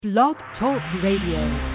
Blog Talk Radio.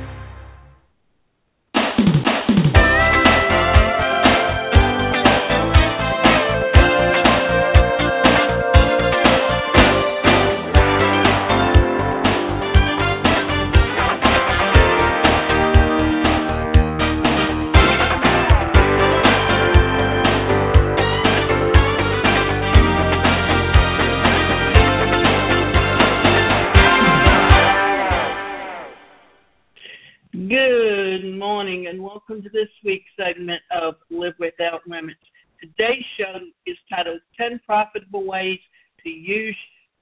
Good morning and welcome to this week's segment of Live Without Limits. Today's show is titled 10 Profitable Ways to Use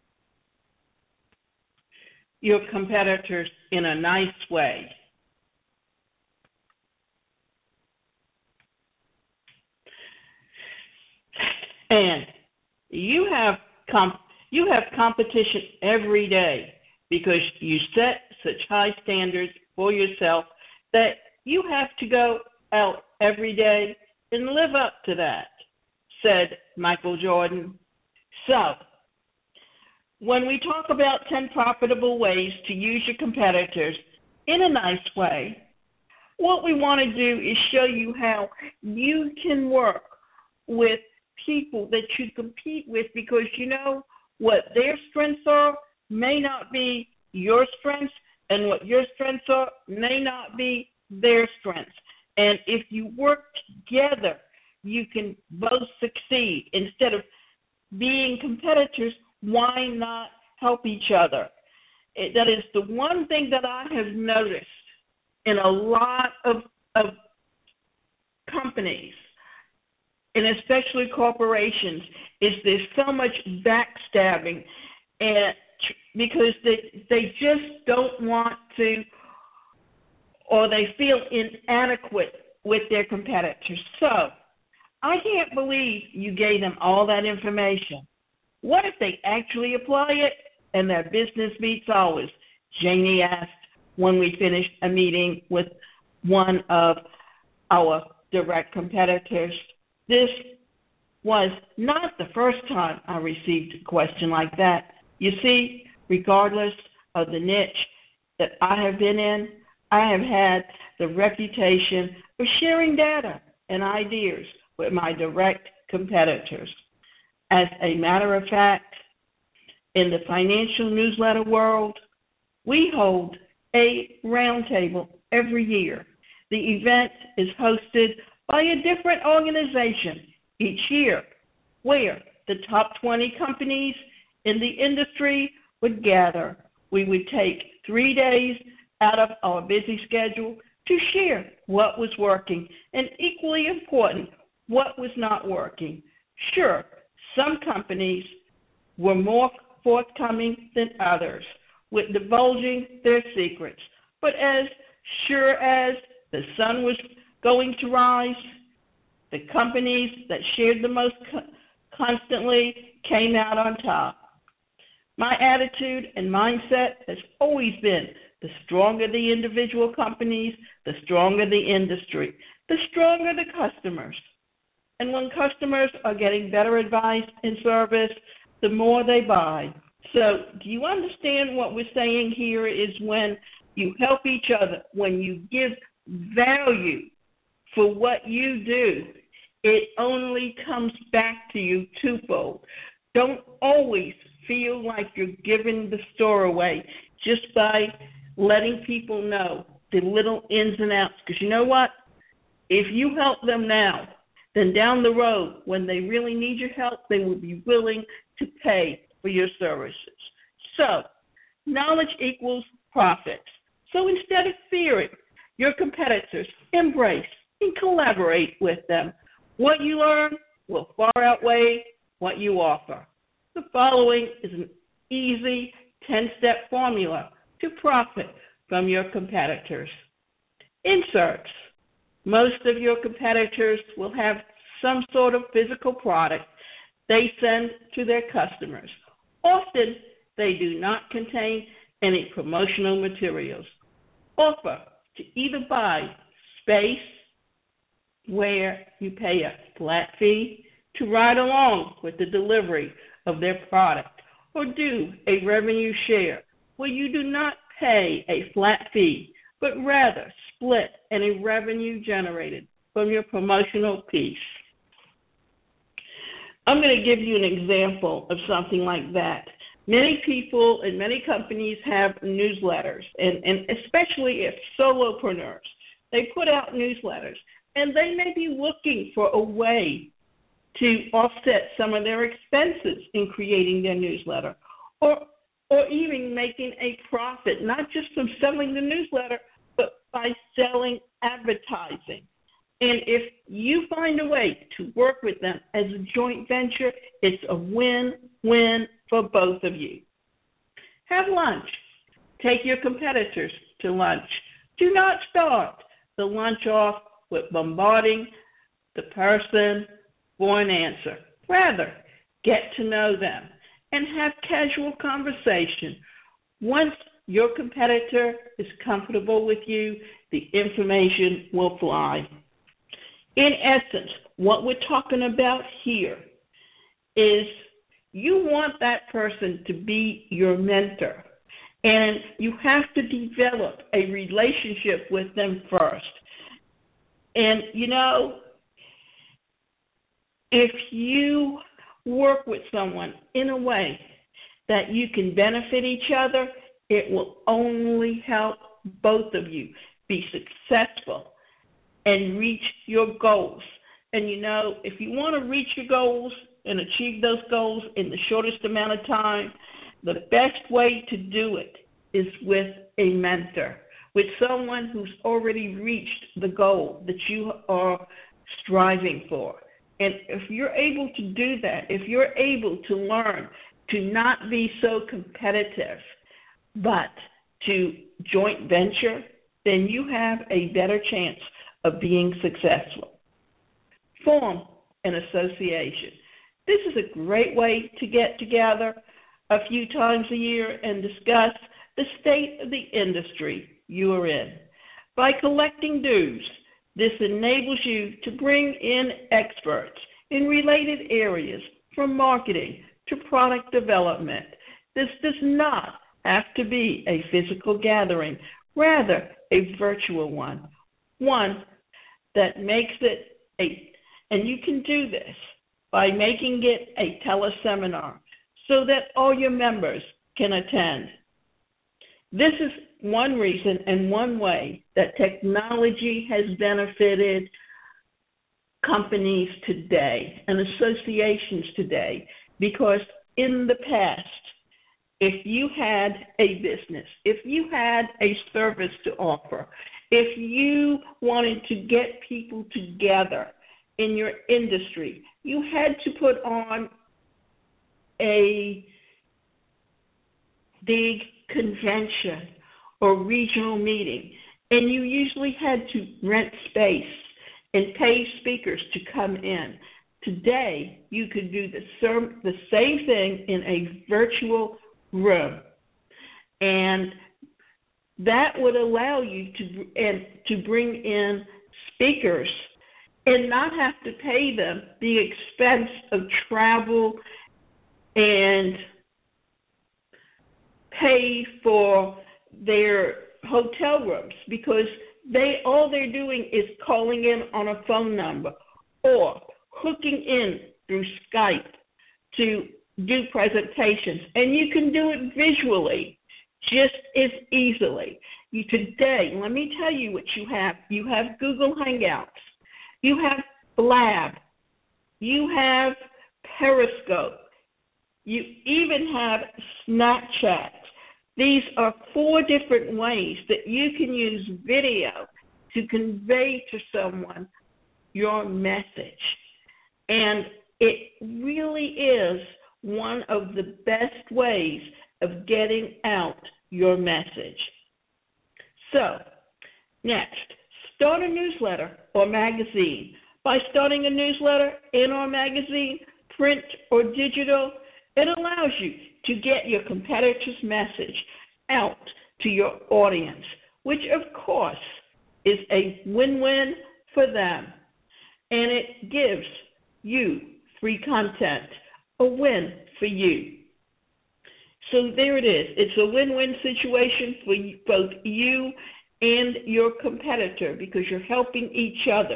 Your Competitors in a Nice Way. And you have competition every day because you set such high standards for yourself that you have to go out every day and live up to that, said Michael Jordan. So, when we talk about 10 profitable ways to use your competitors in a nice way, what we want to do is show you how you can work with people that you compete with, because you know what their strengths are may not be your strengths, and what your strengths are may not be their strengths. And if you work together, you can both succeed. Instead of being competitors, why not help each other? That is the one thing that I have noticed in a lot of companies, and especially corporations, is there's so much backstabbing, and because they just don't want to, or they feel inadequate with their competitors. So I can't believe you gave them all that information. What if they actually apply it and their business beats ours? Janie asked when we finished a meeting with one of our direct competitors. This was not the first time I received a question like that. You see, regardless of the niche that I have been in, I have had the reputation for sharing data and ideas with my direct competitors. As a matter of fact, in the financial newsletter world, we hold a roundtable every year. The event is hosted by a different organization each year, where the top 20 companies in the industry would gather. We would take 3 days out of our busy schedule to share what was working, and equally important, what was not working. Sure, some companies were more forthcoming than others with divulging their secrets, but as sure as the sun was going to rise, the companies that shared the most constantly came out on top. My attitude and mindset has always been the stronger the individual companies, the stronger the industry, the stronger the customers. And when customers are getting better advice and service, the more they buy. So do you understand what we're saying here is when you help each other, when you give value for what you do, it only comes back to you twofold. Don't always feel like you're giving the store away just by letting people know the little ins and outs. Because you know what? If you help them now, then down the road, when they really need your help, they will be willing to pay for your services. So, knowledge equals profits. So instead of fearing your competitors, embrace and collaborate with them. What you learn will far outweigh what you offer. The following is an easy 10-step formula to profit from your competitors. Inserts. Most of your competitors will have some sort of physical product they send to their customers. Often, they do not contain any promotional materials. Offer to either buy space where you pay a flat fee to ride along with the delivery of their product, or do a revenue share where you do not pay a flat fee, but rather split any revenue generated from your promotional piece. I'm going to give you an example of something like that. Many people and many companies have newsletters, and especially if solopreneurs, they put out newsletters, and they may be looking for a way to offset some of their expenses in creating their newsletter, or even making a profit, not just from selling the newsletter, but by selling advertising. And if you find a way to work with them as a joint venture, it's a win-win for both of you. Have lunch. Take your competitors to lunch. Do not start the lunch off with bombarding the person for an answer. Rather, get to know them and have casual conversation. Once your competitor is comfortable with you, the information will fly. In essence, what we're talking about here is you want that person to be your mentor, and you have to develop a relationship with them first. And, if you work with someone in a way that you can benefit each other, it will only help both of you be successful and reach your goals. And if you want to reach your goals and achieve those goals in the shortest amount of time, the best way to do it is with a mentor, with someone who's already reached the goal that you are striving for. And if you're able to do that, if you're able to learn to not be so competitive, but to joint venture, then you have a better chance of being successful. Form an association. This is a great way to get together a few times a year and discuss the state of the industry you are in. By collecting dues, this enables you to bring in experts in related areas from marketing to product development. This does not have to be a physical gathering, rather a virtual one that makes it and you can do this by making it a teleseminar so that all your members can attend. This is one reason and one way that technology has benefited companies today and associations today, because in the past, if you had a business, if you had a service to offer, if you wanted to get people together in your industry, you had to put on a big convention or regional meeting, and you usually had to rent space and pay speakers to come in. Today, you could do the same thing in a virtual room, and that would allow you to bring in speakers and not have to pay them the expense of travel and pay for their hotel rooms, because all they're doing is calling in on a phone number or hooking in through Skype to do presentations, and you can do it visually just as easily. Today, let me tell you what you have. You have Google Hangouts. You have Blab. You have Periscope. You even have Snapchat. These are 4 different ways that you can use video to convey to someone your message. And it really is one of the best ways of getting out your message. So, next, start a newsletter or magazine. By starting a newsletter in or magazine, print or digital, it allows you to get your competitor's message out to your audience, which of course is a win-win for them. And it gives you free content, a win for you. So there it is. It's a win-win situation for both you and your competitor because you're helping each other.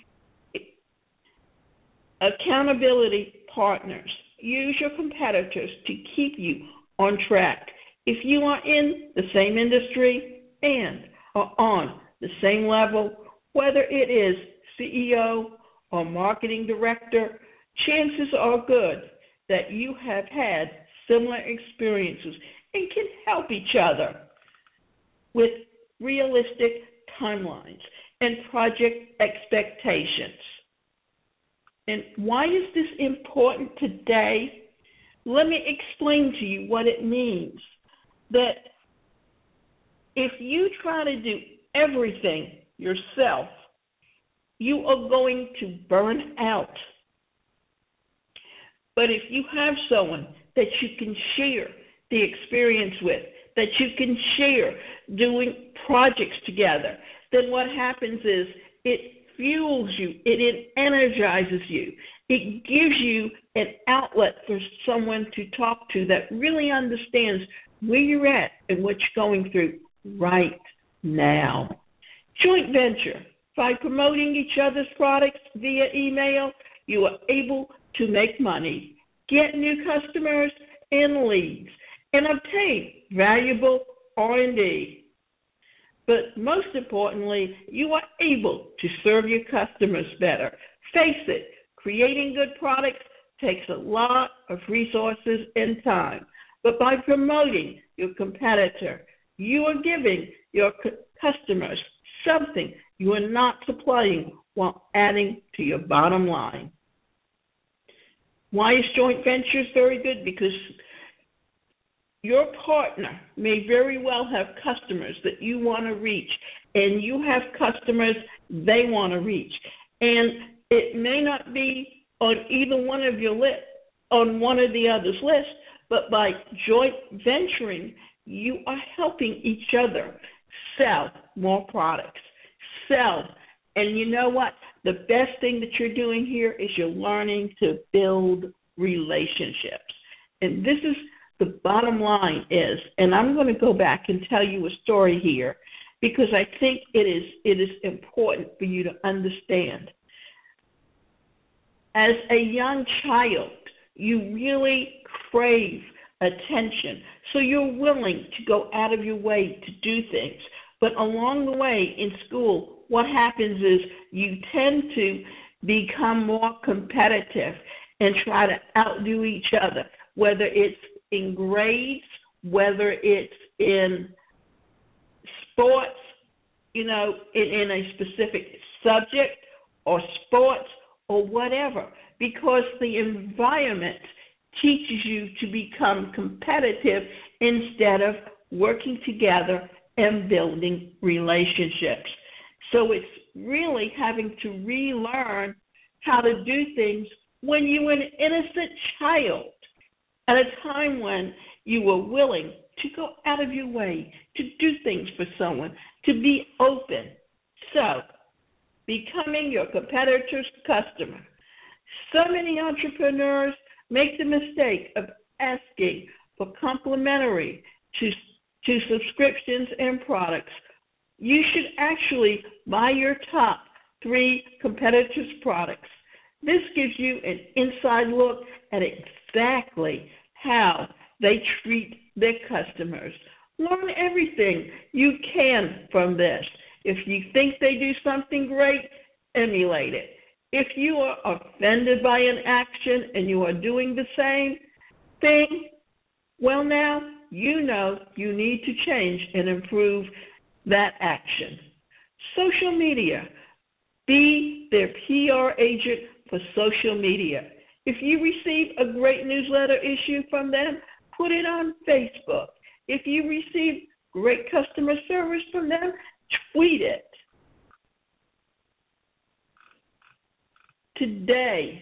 Accountability partners. Use your competitors to keep you on track. If you are in the same industry and are on the same level, whether it is CEO or marketing director, chances are good that you have had similar experiences and can help each other with realistic timelines and project expectations. And why is this important today? Let me explain to you what it means. That if you try to do everything yourself, you are going to burn out. But if you have someone that you can share the experience with, that you can share doing projects together, then what happens is it fuels you, it energizes you, it gives you an outlet for someone to talk to that really understands where you're at and what you're going through right now. Joint venture. By promoting each other's products via email, you are able to make money, get new customers and leads, and obtain valuable R&D. But most importantly, you are able to serve your customers better. Face it, creating good products takes a lot of resources and time. But by promoting your competitor, you are giving your customers something you are not supplying while adding to your bottom line. Why is joint ventures very good? Because your partner may very well have customers that you want to reach, and you have customers they want to reach. And it may not be on either one of your list, on one or the other's list, but by joint venturing, you are helping each other sell more products. Sell. And you know what? The best thing that you're doing here is you're learning to build relationships. And this is the bottom line is, and I'm going to go back and tell you a story here because I think it is important for you to understand. As a young child, you really crave attention, so you're willing to go out of your way to do things. But along the way in school, what happens is you tend to become more competitive and try to outdo each other, whether it's in grades, whether it's in sports, in a specific subject or sports or whatever, because the environment teaches you to become competitive instead of working together and building relationships. So it's really having to relearn how to do things when you were an innocent child at a time when you were willing to go out of your way to do things for someone, to be open. So, becoming your competitor's customer. So many entrepreneurs make the mistake of asking for complimentary to subscriptions and products. You should actually buy your top 3 competitors' products. This gives you an inside look at exactly how they treat their customers. Learn everything you can from this. If you think they do something great, emulate it. If you are offended by an action and you are doing the same thing, well, now you know you need to change and improve that action. Social media. Be their PR agent for social media. If you receive a great newsletter issue from them, put it on Facebook. If you receive great customer service from them, tweet it. Today,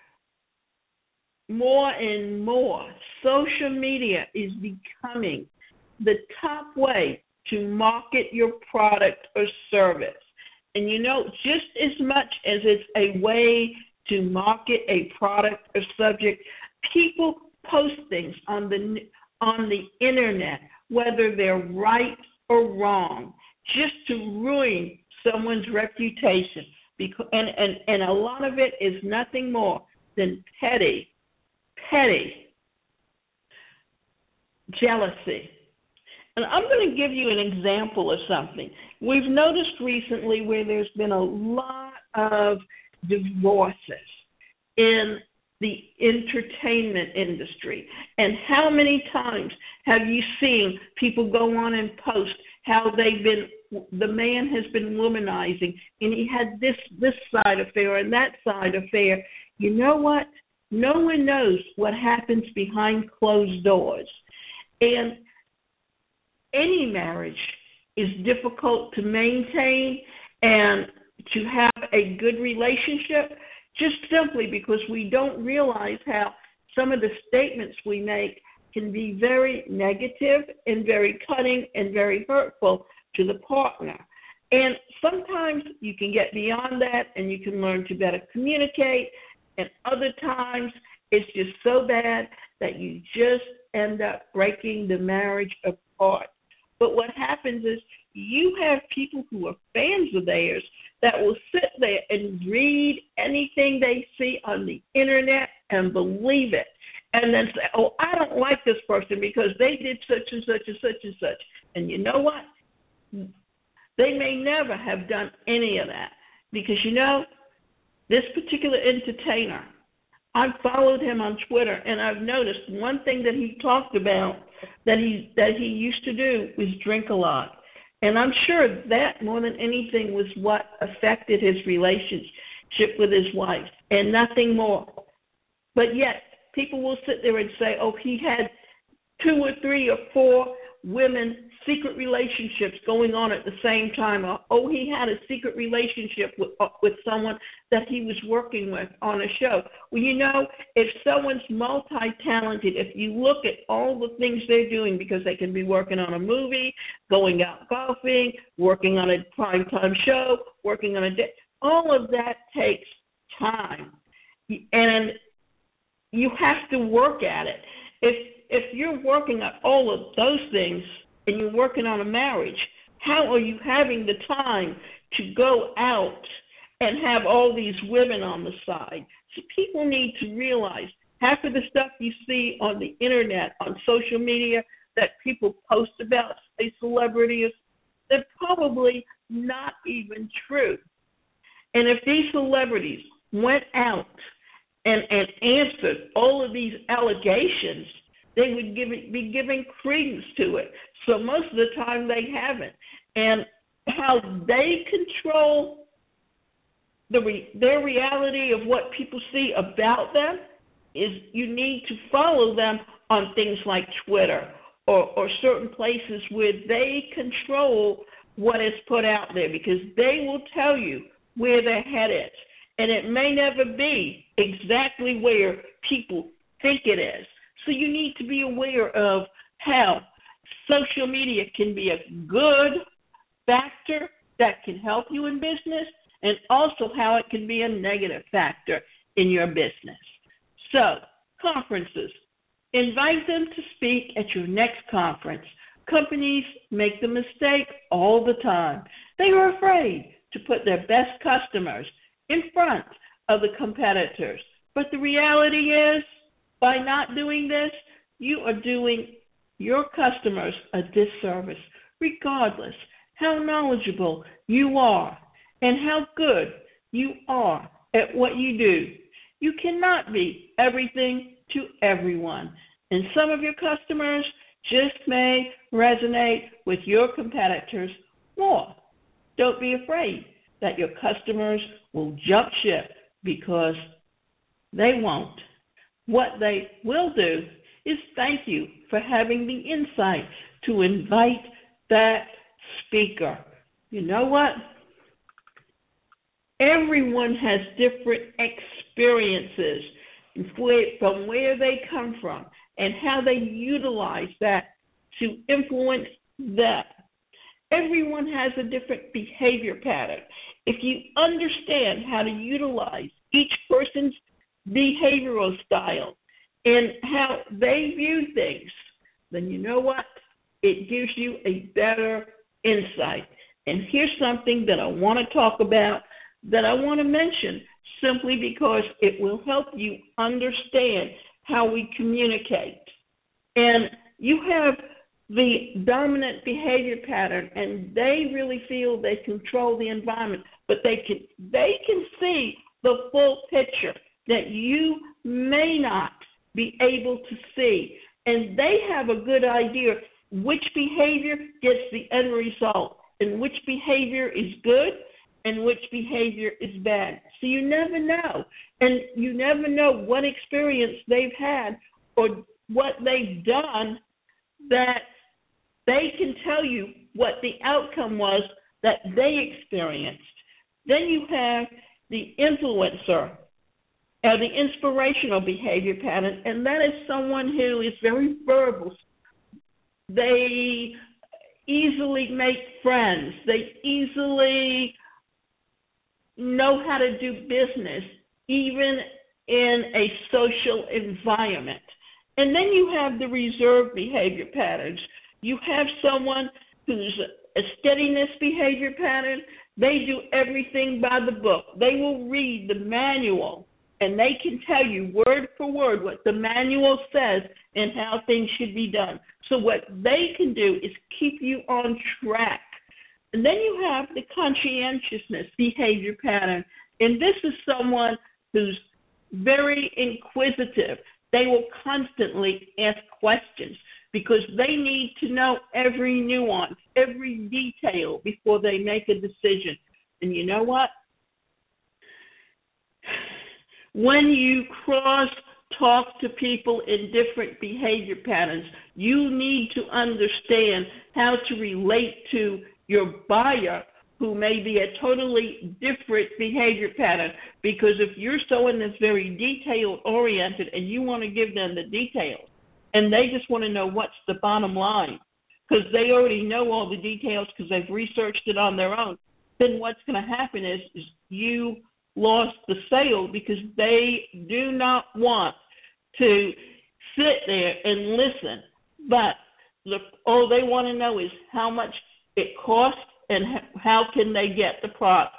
more and more, social media is becoming the top way to market your product or service. And just as much as it's a way to market a product or subject, people post things on on the internet, whether they're right or wrong, just to ruin someone's reputation. Because, and a lot of it is nothing more than petty jealousy. And I'm going to give you an example of something. We've noticed recently where there's been a lot of divorces in the entertainment industry. And how many times have you seen people go on and post how the man has been womanizing, and he had this side affair and that side affair. You know what? No one knows what happens behind closed doors. And any marriage is difficult to maintain and to have a good relationship, just simply because we don't realize how some of the statements we make can be very negative and very cutting and very hurtful to the partner. And sometimes you can get beyond that and you can learn to better communicate, and other times it's just so bad that you just end up breaking the marriage apart. But what happens is you have people who are fans of theirs that will sit there and read anything they see on the internet and believe it, and then say, oh, I don't like this person because they did such and such and such and such. And you know what? They may never have done any of that, because, you know, this particular entertainer, I've followed him on Twitter, and I've noticed one thing that he talked about that he used to do was drink a lot. And I'm sure that more than anything was what affected his relationship with his wife, and nothing more. But yet people will sit there and say, oh, he had 2 or 3 or 4 women secret relationships going on at the same time, or oh, he had a secret relationship with someone that he was working with on a show. Well, you know, if someone's multi-talented, if you look at all the things they're doing, because they can be working on a movie, going out golfing, working on a primetime show, working on a day, all of that takes time, and you have to work at it. If you're working on all of those things and you're working on a marriage, how are you having the time to go out and have all these women on the side? So people need to realize half of the stuff you see on the internet, on social media, that people post about a celebrity, they're probably not even true. And if these celebrities went out and answered all of these allegations, they would be giving credence to it. So most of the time they haven't. And how they control their reality of what people see about them is you need to follow them on things like Twitter or certain places where they control what is put out there, because they will tell you where their head is. And it may never be exactly where people think it is. So you need to be aware of how social media can be a good factor that can help you in business, and also how it can be a negative factor in your business. So, conferences. Invite them to speak at your next conference. Companies make the mistake all the time. They are afraid to put their best customers in front of the competitors. But the reality is, by not doing this, you are doing your customers a disservice, regardless how knowledgeable you are and how good you are at what you do. You cannot be everything to everyone, and some of your customers just may resonate with your competitors more. Don't be afraid that your customers will jump ship, because they won't. What they will do is thank you for having the insight to invite that speaker. You know what? Everyone has different experiences from where they come from and how they utilize that to influence them. Everyone has a different behavior pattern. If you understand how to utilize each person's behavioral style and how they view things, then you know what? It gives you a better insight. And here's something that I want to talk about, that I want to mention, simply because it will help you understand how we communicate. And you have the dominant behavior pattern, and they really feel they control the environment, but they can see the full picture that you may not be able to see. And they have a good idea which behavior gets the end result, and which behavior is good and which behavior is bad. So you never know. And you never know what experience they've had or what they've done that they can tell you what the outcome was that they experienced. Then you have the influencer, the inspirational behavior pattern, and that is someone who is very verbal. They easily make friends. They easily know how to do business, even in a social environment. And then you have the reserved behavior patterns. You have someone who's a steadiness behavior pattern. They do everything by the book. They will read the manual, and they can tell you word for word what the manual says and how things should be done. So what they can do is keep you on track. And then you have the conscientiousness behavior pattern. And this is someone who's very inquisitive. They will constantly ask questions because they need to know every nuance, every detail before they make a decision. And you know what? When you talk to people in different behavior patterns, you need to understand how to relate to your buyer who may be a totally different behavior pattern, because if you're someone that's very detail-oriented and you want to give them the details, and they just want to know what's the bottom line, because they already know all the details because they've researched it on their own, then what's going to happen is you lost the sale, because they do not want to sit there and listen. But all they want to know is how much it costs and how can they get the product.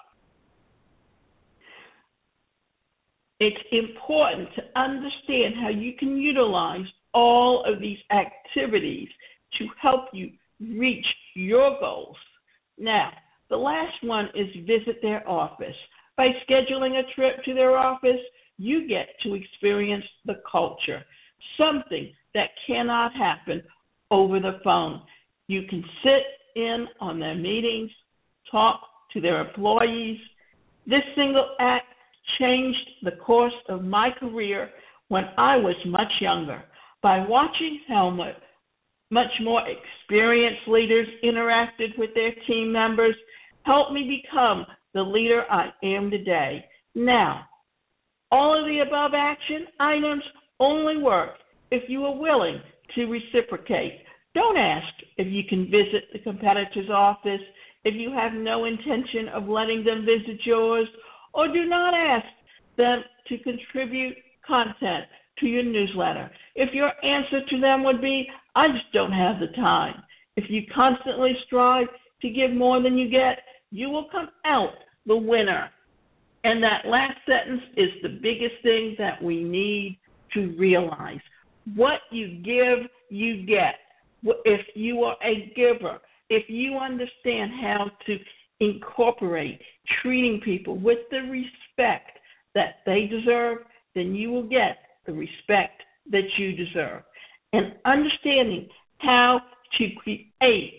It's important to understand how you can utilize all of these activities to help you reach your goals. Now, the last one is visit their office. By scheduling a trip to their office, you get to experience the culture, something that cannot happen over the phone. You can sit in on their meetings, talk to their employees. This single act changed the course of my career when I was much younger. By watching how much more experienced leaders interacted with their team members, helped me become the leader I am today. Now, all of the above action items only work if you are willing to reciprocate. Don't ask if you can visit the competitor's office if you have no intention of letting them visit yours, or do not ask them to contribute content to your newsletter if your answer to them would be, I just don't have the time. If you constantly strive to give more than you get, you will come out the winner. And that last sentence is the biggest thing that we need to realize. What you give, you get. If you are a giver, if you understand how to incorporate treating people with the respect that they deserve, then you will get the respect that you deserve. And understanding how to create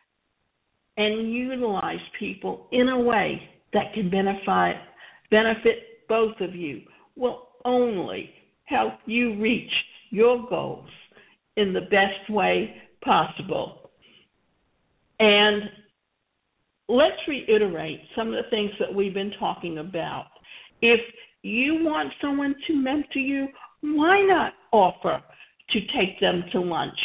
and utilize people in a way that can benefit both of you will only help you reach your goals in the best way possible. And let's reiterate some of the things that we've been talking about. If you want someone to mentor you, why not offer to take them to lunch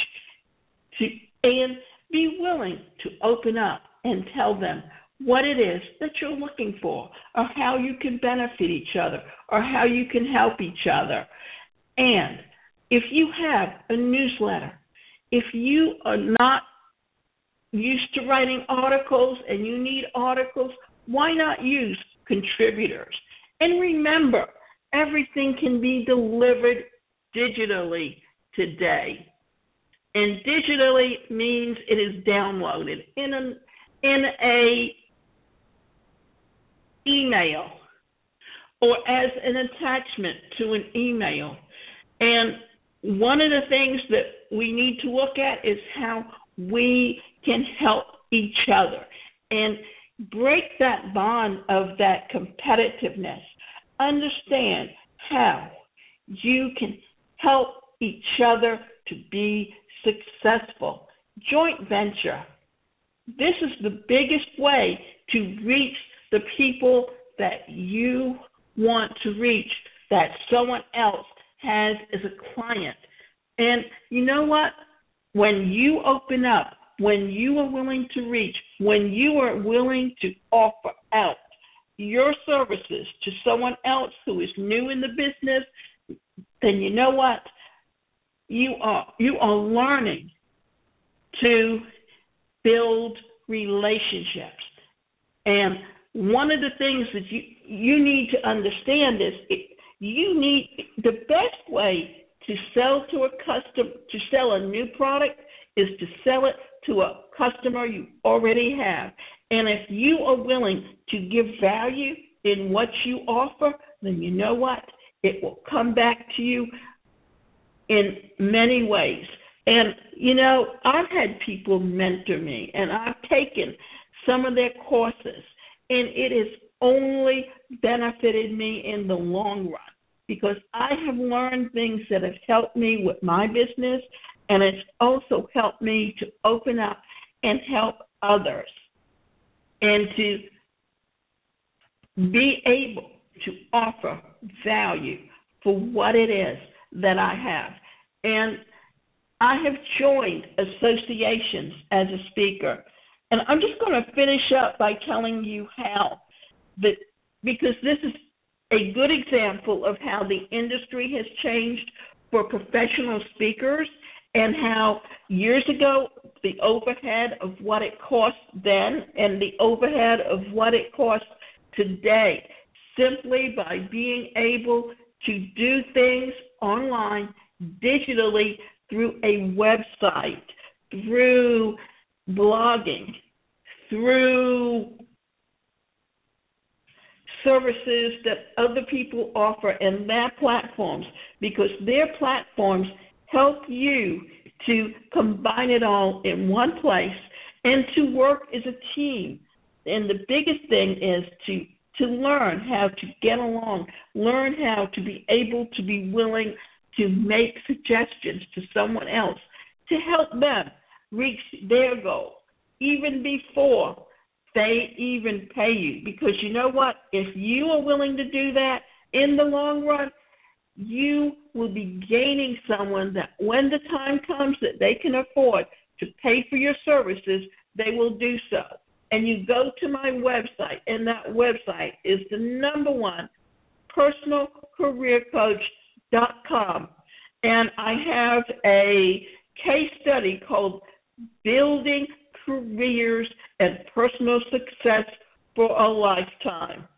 and be willing to open up and tell them what it is that you're looking for, or how you can benefit each other, or how you can help each other. And if you have a newsletter, if you are not used to writing articles and you need articles, why not use contributors? And remember, everything can be delivered digitally today. And digitally means it is downloaded in a email or as an attachment to an email. And one of the things that we need to look at is how we can help each other and break that bond of that competitiveness. Understand how you can help each other to be successful. Joint venture. This is the biggest way to reach the people that you want to reach, that someone else has as a client. And you know what? When you open up, when you are willing to reach, when you are willing to offer out your services to someone else who is new in the business, then you know what? You are learning to build relationships. And one of the things that you need to understand is the best way to sell to sell a new product is to sell it to a customer you already have. And if you are willing to give value in what you offer, then you know what? It will come back to you in many ways. And, you know, I've had people mentor me, and I've taken some of their courses, and it has only benefited me in the long run because I have learned things that have helped me with my business, and it's also helped me to open up and help others and to be able to offer value for what it is that I have. And I have joined associations as a speaker. And I'm just going to finish up by telling you how, because this is a good example of how the industry has changed for professional speakers and how years ago the overhead of what it cost then and the overhead of what it costs today, simply by being able to do things online, digitally, through a website, through blogging, through services that other people offer and their platforms, because their platforms help you to combine it all in one place and to work as a team. And the biggest thing is to learn how to get along, learn how to be able to be willing to make suggestions to someone else to help them reach their goal, even before they even pay you. Because you know what? If you are willing to do that in the long run, you will be gaining someone that when the time comes that they can afford to pay for your services, they will do so. And you go to my website, and that website is the number one, personalcareercoach.com. And I have a case study called Building Careers and Personal Success for a Lifetime.